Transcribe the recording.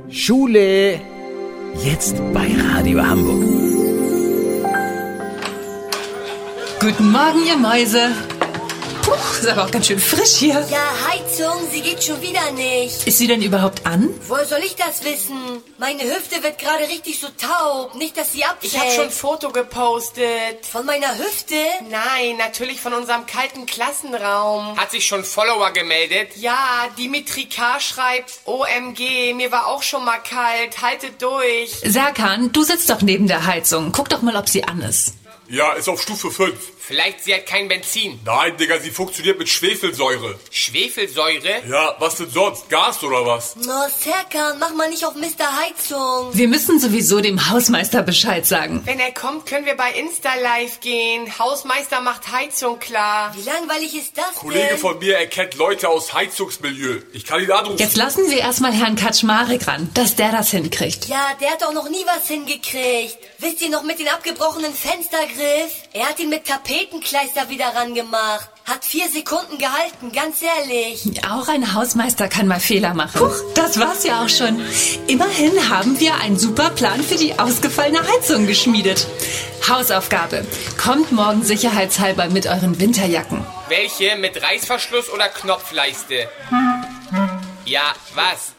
Schule, jetzt bei Radio Hamburg. Guten Morgen, ihr Mäuse. Puh, ist aber auch ganz schön frisch hier. Ja, Heizung, sie geht schon wieder nicht. Ist sie denn überhaupt an? Woher soll ich das wissen? Meine Hüfte wird gerade richtig so taub. Nicht, dass sie abfällt. Ich habe schon ein Foto gepostet. Von meiner Hüfte? Nein, natürlich von unserem kalten Klassenraum. Hat sich schon Follower gemeldet? Ja, Dimitri K. schreibt, OMG, mir war auch schon mal kalt, haltet durch. Serkan, du sitzt doch neben der Heizung. Guck doch mal, ob sie an ist. Ja, ist auf Stufe 5. Vielleicht sie hat kein Benzin. Nein, Digga, sie funktioniert mit Schwefelsäure. Schwefelsäure? Ja, was denn sonst? Gas oder was? No, Serkan, mach mal nicht auf Mr. Heizung. Wir müssen sowieso dem Hausmeister Bescheid sagen. Wenn er kommt, können wir bei Insta live gehen. Hausmeister macht Heizung klar. Wie langweilig ist das Kollege denn? von mir erkennt Leute aus Heizungsmilieu. Ich kann ihn anrufen. Jetzt lassen wir erstmal Herrn Kaczmarek ran, dass der das hinkriegt. Ja, der hat doch noch nie was hingekriegt. Wisst ihr noch mit den abgebrochenen Fenstergriff? Er hat ihn mit Tapetenkleister wieder rangemacht. Hat 4 Sekunden gehalten, ganz ehrlich. Auch ein Hausmeister kann mal Fehler machen. Puh, das war's ja auch schon. Immerhin haben wir einen super Plan für die ausgefallene Heizung geschmiedet. Hausaufgabe. Kommt morgen sicherheitshalber mit euren Winterjacken. Welche? Mit Reißverschluss oder Knopfleiste? Ja, was?